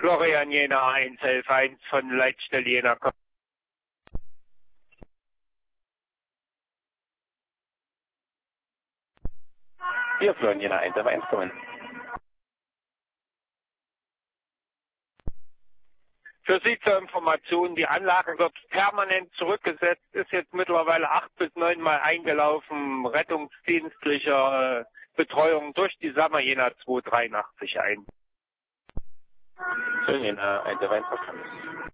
Florian Jena 111 von Leitstelle Jena. Hier Florian Jena 111 kommen. Für Sie zur Information, die Anlage wird permanent zurückgesetzt, ist jetzt mittlerweile 8 bis 9 Mal eingelaufen, rettungsdienstlicher Betreuung durch die Sammer Jena 283 ein. Schön Jena 111 verstanden.